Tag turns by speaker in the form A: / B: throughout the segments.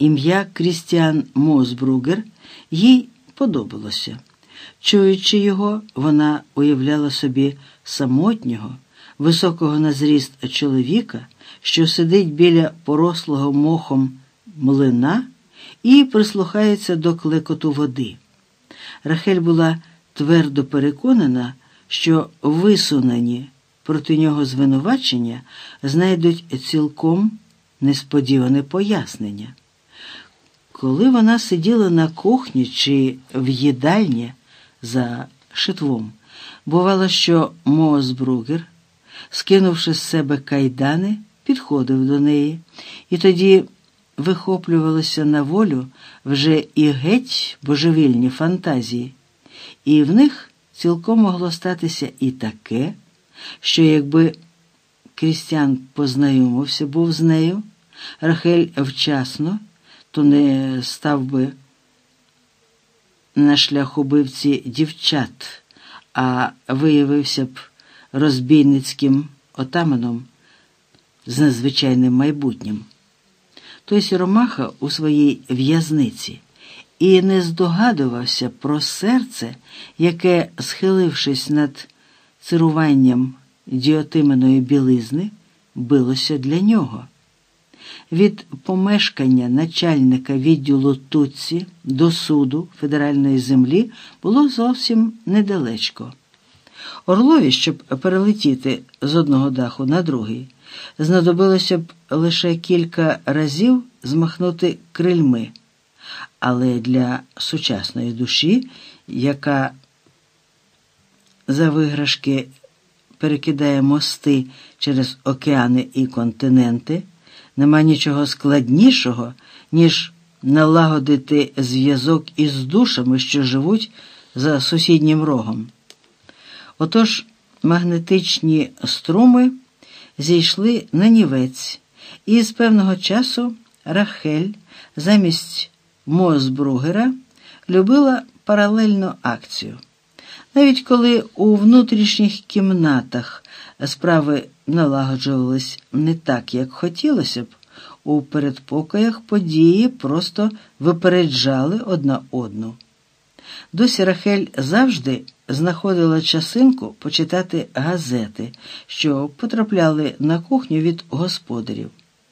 A: Ім'я Крістіан Мосбругер їй подобалося. Чуючи його, вона уявляла собі самотнього, високого на зріст чоловіка, що сидить біля порослого мохом млина і прислухається до клекоту води. Рахель була твердо переконана, що висунені проти нього звинувачення знайдуть цілком несподіване пояснення. Коли вона сиділа на кухні чи в їдальні за шитвом, бувало, що Мосбругер, скинувши з себе кайдани, підходив до неї, і тоді вихоплювалися на волю вже і геть божевільні фантазії, і в них цілком могло статися і таке, що якби Крістіан познайомився був з нею, Рахель вчасно, то не став би на шлях убивці дівчат, а виявився б розбійницьким отаманом з надзвичайним майбутнім. Той сіромаха у своїй в'язниці і не здогадувався про серце, яке, схилившись над цируванням діотименої білизни, билося для нього. Від помешкання начальника відділу Туцці до суду федеральної землі було зовсім недалечко. Орлові, щоб перелетіти з одного даху на другий, знадобилося б лише кілька разів змахнути крильми, але для сучасної душі, яка за виграшки перекидає мости через океани і континенти, нема нічого складнішого, ніж налагодити зв'язок із душами, що живуть за сусіднім рогом. Отож, магнетичні струми зійшли на нівець, і з певного часу Рахель замість Мосбругера любила паралельну акцію. Навіть коли у внутрішніх кімнатах справи налагоджувались не так, як хотілося б, у передпокоях події просто випереджали одна одну. Досі Рахель завжди знаходила часинку почитати газети, що потрапляли на кухню від господарів.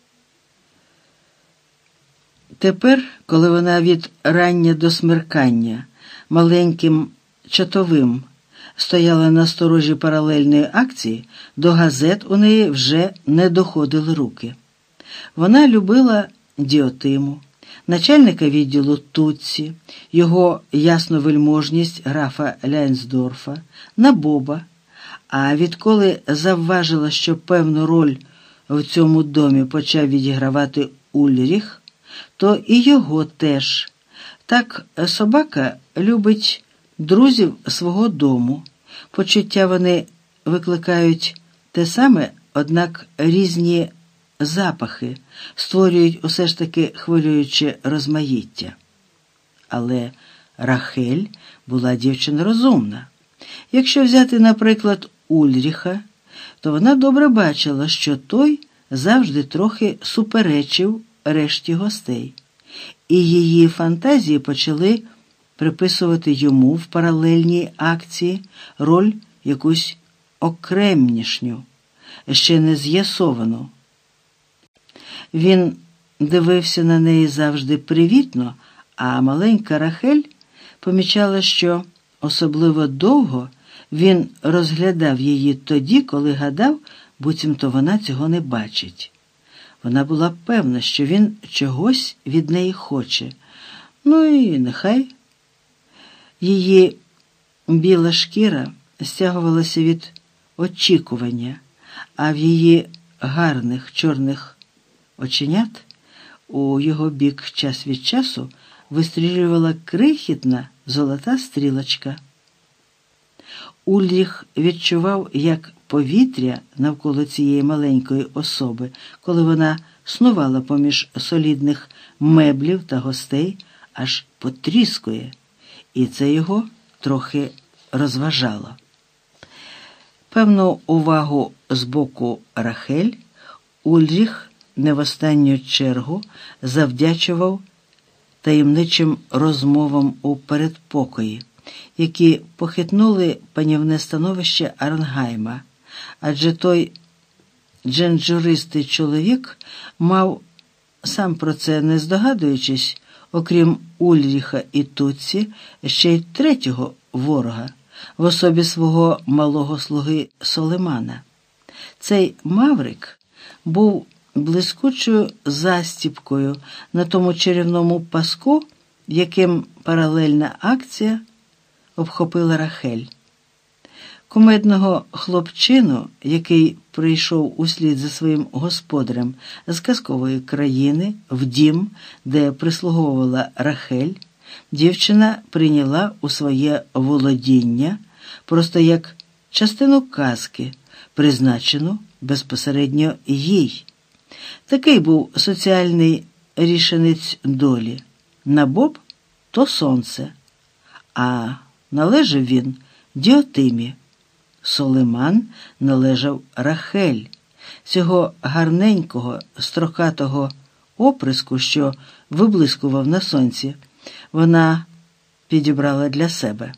A: Тепер, коли вона від рання до смеркання маленьким чатовим стояла на сторожі паралельної акції, до газет у неї вже не доходили руки. Вона любила Діотиму, начальника відділу Туцці, його ясновельможність графа Ляйнсдорфа, Набоба, а відколи завважила, що певну роль в цьому домі почав відігравати Ульріх, то і його теж. Так собака любить друзів свого дому. Почуття вони викликають те саме, однак різні запахи створюють усе ж таки хвилююче розмаїття. Але Рахель була дівчина розумна. Якщо взяти, наприклад, Ульріха, то вона добре бачила, що той завжди трохи суперечив решті гостей, і її фантазії почали приписувати йому в паралельній акції роль якусь окремнішню, ще не з'ясовану. Він дивився на неї завжди привітно, а маленька Рахель помічала, що особливо довго він розглядав її тоді, коли гадав, буцімто вона цього не бачить. Вона була певна, що він чогось від неї хоче. Ну і нехай. Її біла шкіра стягувалася від очікування, а в її гарних чорних оченят у його бік час від часу вистрілювала крихітна золота стрілочка. Ульріх відчував, як повітря навколо цієї маленької особи, коли вона снувала поміж солідних меблів та гостей, аж потріскує, і це його трохи розважало. Певну увагу з боку Рахель Ульріх не в останню чергу завдячував таємничим розмовам у передпокої, які похитнули панівне становище Арнгайма, адже той дженджуристий чоловік мав, сам про це не здогадуючись, окрім Ульріха і Туцці, ще й третього ворога в особі свого малого слуги Солимана. Цей Маврик був блискучою застіпкою на тому чарівному паску, яким паралельна акція обхопила Рахель. Кумедного хлопчину, який прийшов услід за своїм господарем з казкової країни в дім, де прислуговувала Рахель, дівчина прийняла у своє володіння просто як частину казки, призначену безпосередньо їй. Такий був соціальний рішенець долі. Набоб – то сонце, а належав він Діотимі. Солиман належав Рахель, цього гарненького, строкатого оприску, що виблискував на сонці, вона підібрала для себе.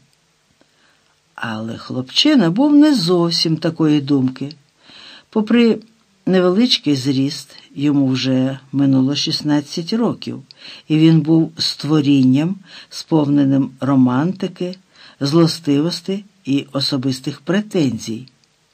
A: Але хлопчина був не зовсім такої думки. Попри невеличкий зріст, йому вже минуло 16 років, і він був створінням, сповненим романтики, злостивості і особистих претензій.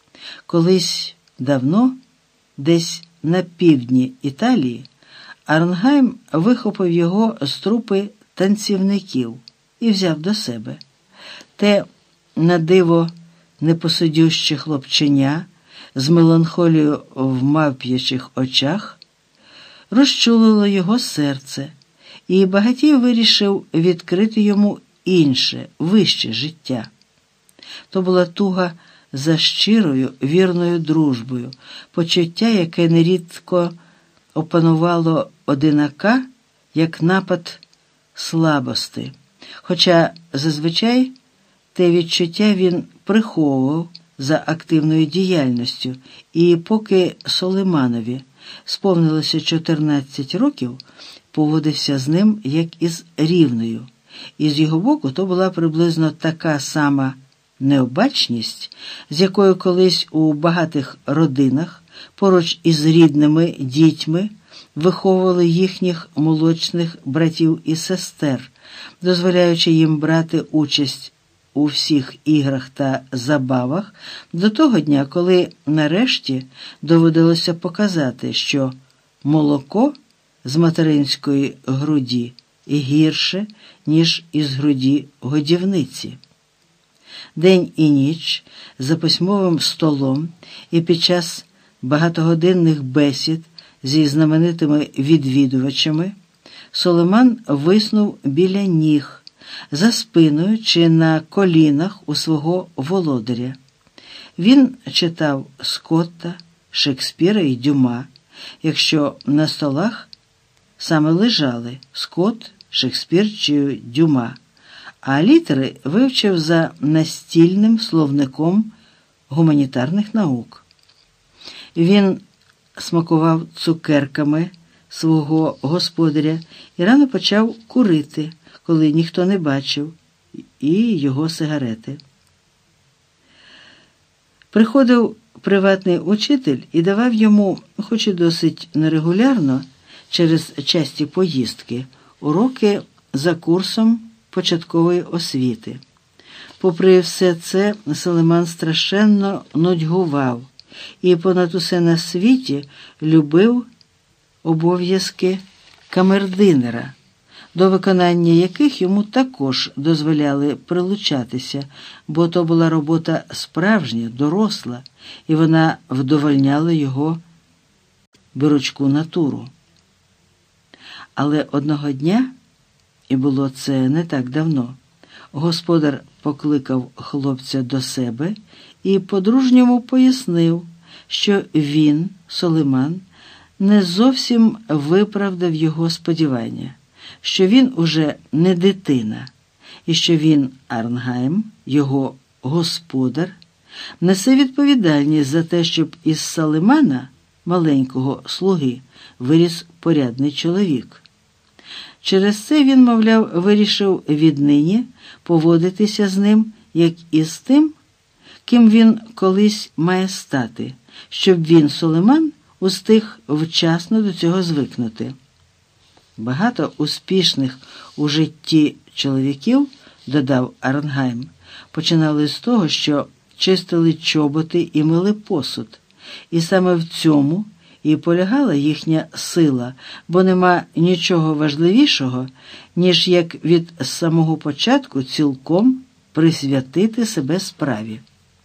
A: Колись давно, десь на півдні Італії, Арнгайм вихопив його з трупи танцівників і взяв до себе. Те на диво непосидюще хлопченя з меланхолією в мавп'ячих очах розчулило його серце, і багатій вирішив відкрити йому інше, вище життя. То була туга за щирою, вірною дружбою, почуття, яке нерідко опанувало одинака, як напад слабости. Хоча зазвичай те відчуття він приховував за активною діяльністю, і поки Солиманові сповнилося 14 років, поводився з ним як із рівною. І з його боку то була приблизно така сама необачність, з якою колись у багатих родинах поруч із рідними дітьми виховували їхніх молочних братів і сестер, дозволяючи їм брати участь у всіх іграх та забавах до того дня, коли нарешті доводилося показати, що молоко з материнської груді гірше, ніж із груді годівниці. День і ніч за письмовим столом і під час багатогодинних бесід зі знаменитими відвідувачами Солиман виснув біля ніг, за спиною чи на колінах у свого володаря. Він читав Скотта, Шекспіра і Дюма, якщо на столах саме лежали Скотт, Шекспір чи Дюма, а літери вивчив за настільним словником гуманітарних наук. Він смакував цукерками свого господаря і рано почав курити, коли ніхто не бачив, і його сигарети. Приходив приватний учитель і давав йому, хоч і досить нерегулярно, через часті поїздки, уроки за курсом початкової освіти. Попри все це, Солиман страшенно нудьгував і понад усе на світі любив обов'язки камердинера, до виконання яких йому також дозволяли прилучатися, бо то була робота справжня, доросла, і вона вдовольняла його беручку натуру. Але одного дня, і було це не так давно, господар покликав хлопця до себе і по-дружньому пояснив, що він, Солиман, не зовсім виправдав його сподівання, що він уже не дитина, і що він, Арнгайм, його господар, несе відповідальність за те, щоб із Солимана маленького слуги виріс порядний чоловік. Через це він, мовляв, вирішив віднині поводитися з ним, як і з тим, ким він колись має стати, щоб він, Сулейман, устиг вчасно до цього звикнути. Багато успішних у житті чоловіків, додав Арнгайм, починали з того, що чистили чоботи і мили посуд. І саме в цьому і полягала їхня сила, бо нема нічого важливішого, ніж як від самого початку цілком присвятити себе справі.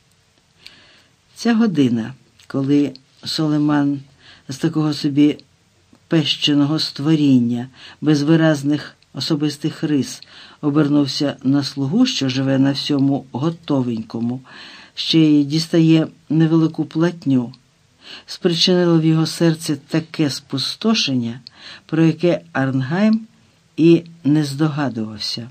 A: Ця година, коли Сулейман з такого собі пещеного створіння, без виразних особистих рис, обернувся на слугу, що живе на всьому готовенькому, ще й дістає невелику платню, спричинило в його серці таке спустошення, про яке Арнгайм і не здогадувався.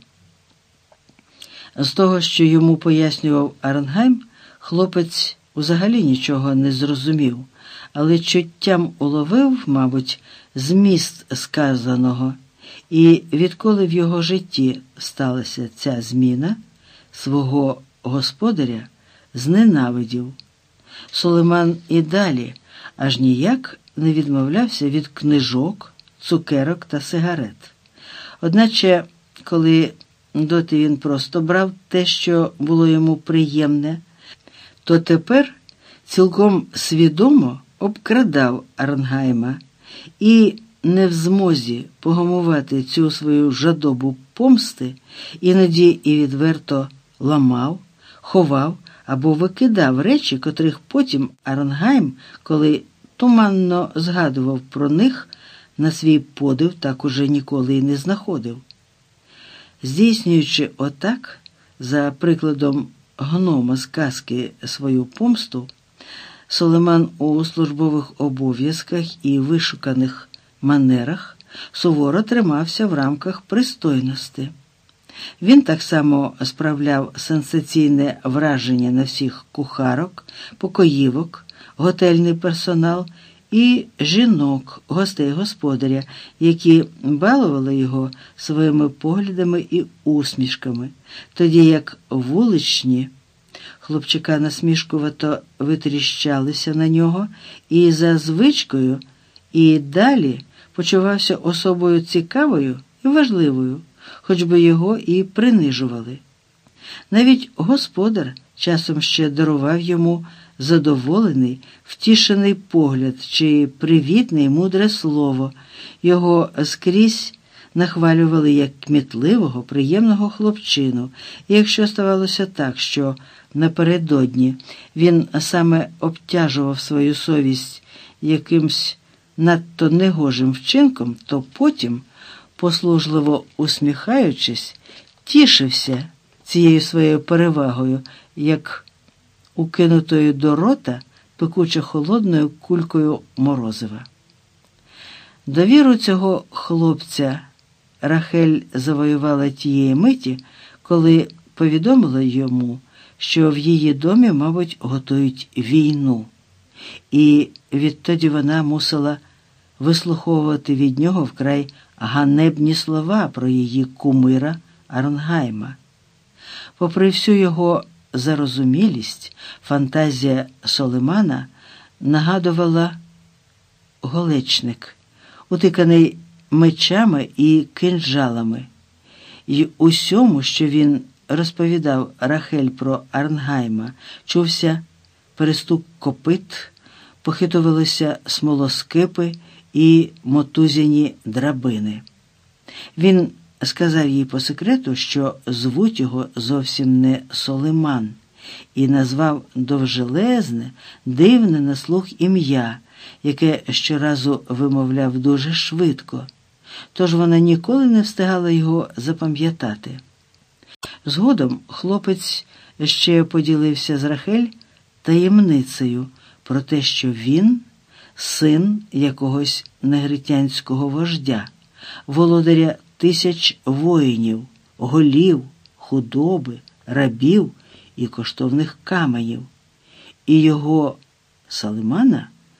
A: З того, що йому пояснював Арнгайм, хлопець взагалі нічого не зрозумів, але чуттям уловив, мабуть, зміст сказаного, і відколи в його житті сталася ця зміна, свого господаря зненавидів. Сулейман і далі аж ніяк не відмовлявся від книжок, цукерок та сигарет. Одначе, коли доти він просто брав те, що було йому приємне, то тепер цілком свідомо обкрадав Арнгайма і, не в змозі погамувати цю свою жадобу помсти, іноді і відверто ламав, ховав або викидав речі, котрих потім Арнгайм, коли туманно згадував про них, на свій подив так уже ніколи й не знаходив. Здійснюючи отак, за прикладом гнома з казки, свою помсту, Сулейман у службових обов'язках і вишуканих манерах суворо тримався в рамках пристойності. Він так само справляв сенсаційне враження на всіх кухарок, покоївок, готельний персонал і жінок, гостей господаря, які балували його своїми поглядами і усмішками, тоді як вуличні хлопчика насмішкувато витріщалися на нього і за звичкою і далі почувався особою цікавою і важливою, хоч би його і принижували. Навіть господар часом ще дарував йому задоволений, втішений погляд чи привітне й мудре слово. Його скрізь нахвалювали як кмітливого, приємного хлопчину. І якщо ставалося так, що напередодні він саме обтяжував свою совість якимсь надто негожим вчинком, то потім, послужливо усміхаючись, тішився цією своєю перевагою, як укинутою до рота пекуче холодною кулькою морозива. Довіру цього хлопця Рахель завоювала тієї миті, коли повідомила йому, що в її домі, мабуть, готують війну. І відтоді вона мусила вислуховувати від нього вкрай ганебні слова про її кумира Арнгайма. Попри всю його зарозумілість, фантазія Сулеймана нагадувала голечник, утиканий мечами і кинджалами. І усьому, що він розповідав Рахель про Арнгайма, чувся перестук копит, похитувалися смолоскипи і мотузяні драбини. Він сказав їй по секрету, що звуть його зовсім не Сулейман, і назвав довжелезне, дивне на слух ім'я, яке щоразу вимовляв дуже швидко, тож вона ніколи не встигала його запам'ятати. Згодом хлопець ще поділився з Рахель таємницею про те, що він син якогось негритянського вождя, володаря тисяч воїнів, голів, худоби, рабів і коштовних каменів. І його, Сулеймана,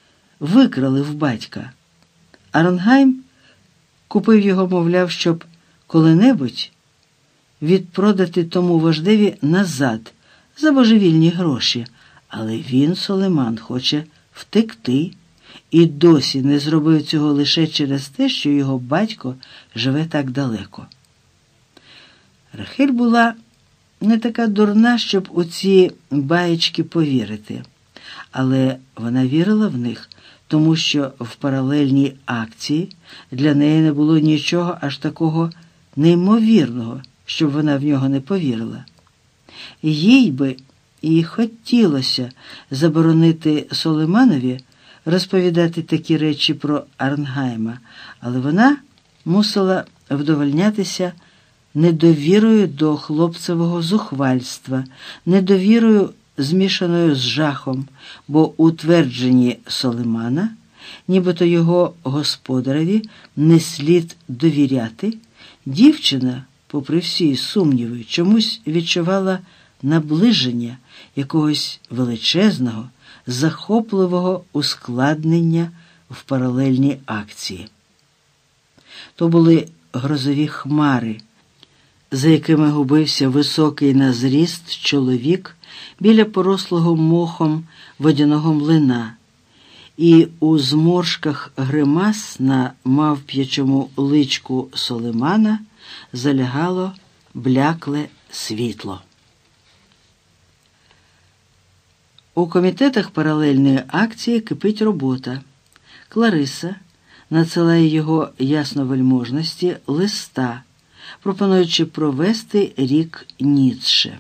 A: викрали в батька. Арнгайм купив його, мовляв, щоб коли-небудь відпродати тому вождеві назад за божевільні гроші, але він, Сулейман, хоче втекти і досі не зробив цього лише через те, що його батько живе так далеко. Рахель була не така дурна, щоб у ці баєчки повірити, але вона вірила в них, тому що в паралельній акції для неї не було нічого аж такого неймовірного, щоб вона в нього не повірила. Їй би і хотілося заборонити Сулейманові розповідати такі речі про Арнгайма, але вона мусила вдовольнятися недовірою до хлопцевого зухвальства, недовірою, змішаною з жахом, бо у твердженні Сулеймана, нібито його господареві не слід довіряти, дівчина, попри всі сумніви, чомусь відчувала наближення якогось величезного, захопливого ускладнення в паралельній акції. То були грозові хмари, за якими губився високий на зріст чоловік біля порослого мохом водяного млина, і у зморшках гримас на мавп'ячому личку Сулеймана залягало блякле світло. У комітетах паралельної акції кипить робота. Клариса надсилає його ясновельможності листа, пропонуючи провести рік Ніцше.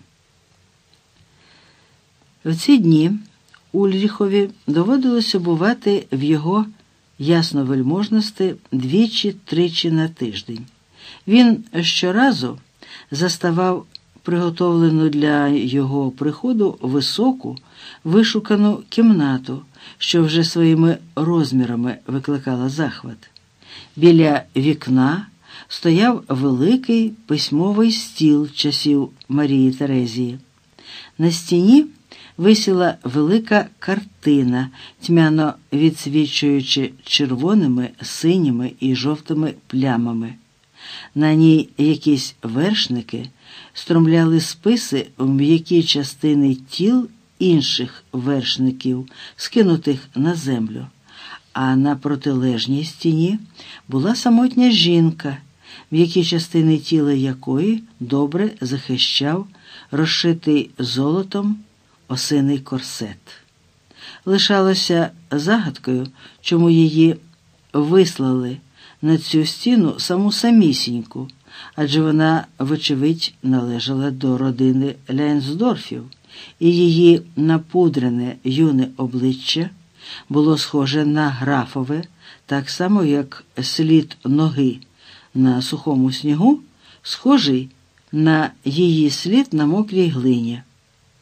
A: В ці дні Ульріхові доводилося бувати в його ясновельможності двічі-тричі на тиждень. Він щоразу заставав приготовлену для його приходу високу, вишукану кімнату, що вже своїми розмірами викликала захват. Біля вікна стояв великий письмовий стіл часів Марії Терезії. На стіні висіла велика картина, тьмяно відсвічуючи червоними, синіми і жовтими плямами. На ній якісь вершники стромляли списи в м'які частини тіл інших вершників, скинутих на землю, а на протилежній стіні була самотня жінка, м'які частини тіла якої добре захищав розшитий золотом осиний корсет. Лишалося загадкою, чому її вислали на цю стіну самісіньку, адже вона, вочевидь, належала до родини Ляйнсдорфів, і її напудрене юне обличчя було схоже на графове, так само, як слід ноги на сухому снігу, схожий на її слід на мокрій глині.